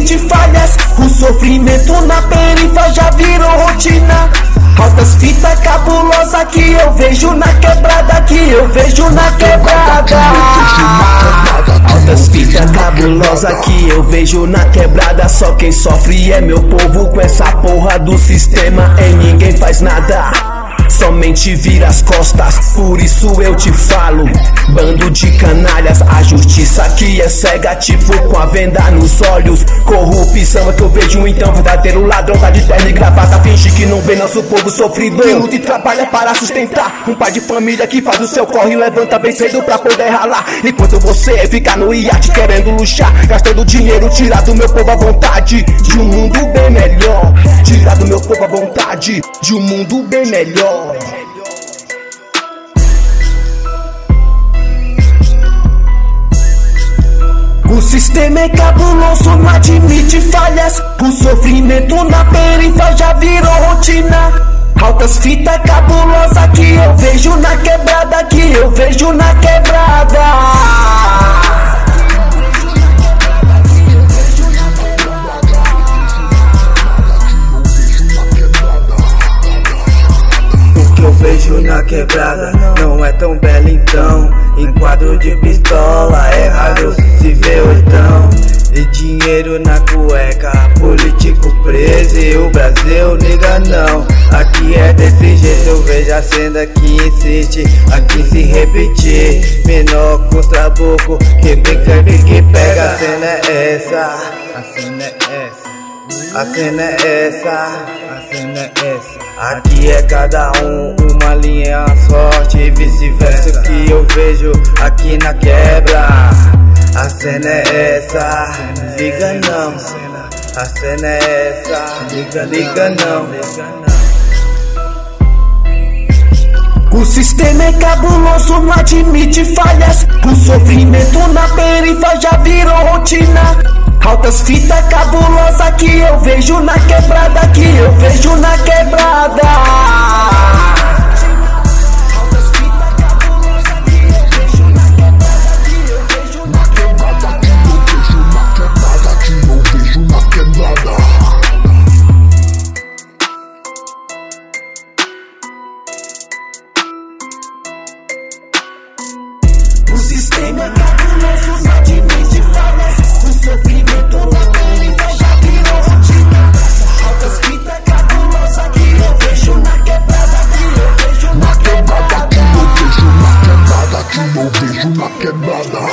admite falhas. O sofrimento na perifa já virou rotina. Altas fitas cabulosas que eu vejo na quebrada, que eu vejo na quebrada. Altas fitas cabulosas que eu vejo na quebrada. Só quem sofre é meu povo com essa porra do sistema. E ninguém faz nada, somente vira as costas, por isso eu te falo. Bando de canalhas, a justiça que é cega, tipo com a venda nos olhos. Corrupção é que eu vejo então, verdadeiro ladrão tá de terno e gravata. Finge que não vê nosso povo sofrido, que luta e trabalha para sustentar um pai de família que faz o seu corre e levanta bem cedo pra poder ralar. Enquanto você fica no iate querendo luxar, gastando dinheiro, tirar do meu povo a vontade de um mundo bem melhor. Tirar do meu povo a vontade de um mundo bem melhor. O sistema é cabuloso, não admite falhas. O sofrimento na perifa já virou rotina. Altas fitas cabulosas que eu vejo na quebrada, que eu vejo na quebrada. Eu vejo na quebrada não é tão belo então. Em quadro de pistola é raro se vê oitão. E dinheiro na cueca, político preso e o Brasil liga não. Aqui é desse jeito, eu vejo a cena que insiste aqui se repetir. Menor com os trabucos que brinca que pega. A cena é essa, a cena é essa. A cena é essa, a cena é essa. Aqui é cada uma linha sorte e vice-versa que eu vejo aqui na quebra. A cena é essa, liga não. A cena é essa, liga não. O sistema é cabuloso, não admite falhas. O sofrimento na perifa já virou rotina. Altas fitas cabulosas que eu vejo na quebrada, que eu vejo na quebrada. Altas fitas cabulosas que eu vejo na quebrada, que eu vejo na quebrada, que eu vejo na quebrada. O sistema é cabuloso, não admite falhas. O sofrimento na perifa já virou rotina. Altas fitas cabulosas que eu vejo na quebrada, que eu vejo na quebrada, que eu vejo na quebrada, que eu vejo na quebrada.